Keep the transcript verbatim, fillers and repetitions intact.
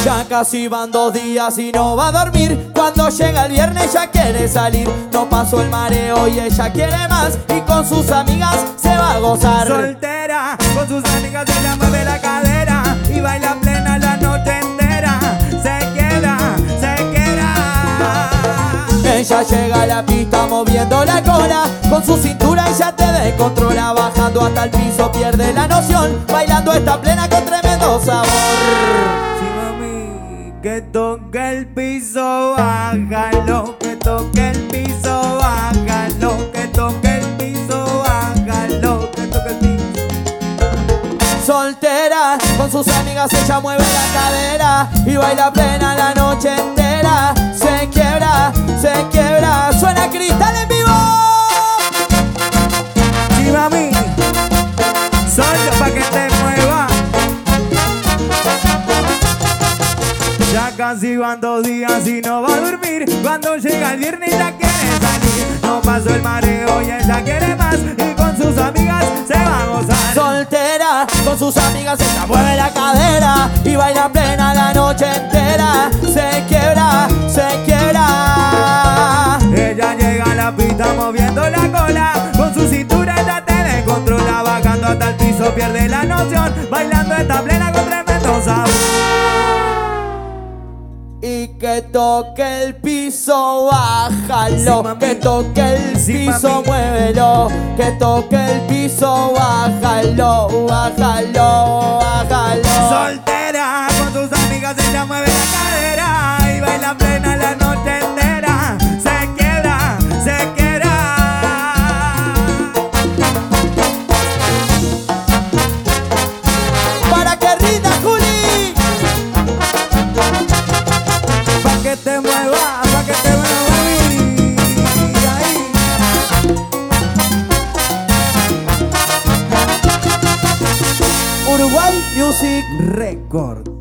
Ya casi van dos días y no va a dormir. Cuando llega el viernes ya quiere salir. No pasó el mareo y ella quiere más. Y con sus amigas se va a gozar. Soltera, con sus amigas ella mueve la cadera y baila plena la noche entera. Se quiebra, se quiebra. Ella llega a la pista moviendo la cola. Con su cintura ella te descontrola. Bajando hasta el piso pierde la noción. Bailando esta plena con tremendo sabor. Sí, mami, que toque el piso, bájalo. Que toque el piso, bájalo. Que toque el piso, bájalo. Que toque el piso. Soltera, con sus amigas ella mueve la cadera y baila plena la noche entera. Se quiebra, se quiebra. Suena Cristal en vivo. Sí, mami, solo pa' que te mueva. Ya casi van dos días y no va a dormir. Cuando llega el viernes ya quiere salir. No pasó el mareo y ella quiere más. Y con sus amigas se va a gozar. Soltera, con sus amigas ella mueve la cadera y baila plena la noche entera. Se quiebra, se quiebra. Ella llega a la pista moviendo la cola. Con su cintura ella te descontrola. Bajando hasta el piso pierde la noción. Bailando esta plena con tremendo sabor. Y que toque el piso, bájalo. Sí, que toque el Sí, piso, mami. muévelo. Que toque el piso, bájalo, bájalo, bájalo. Soltera, con tus amigas ella mueve la cadera y baila plena la noche entera. Se quiebra, se quiebra. Para que rinda, Juli. Pa' que te mueva, pa' que te mueva, mami. Ahí. Uruguay Music Record.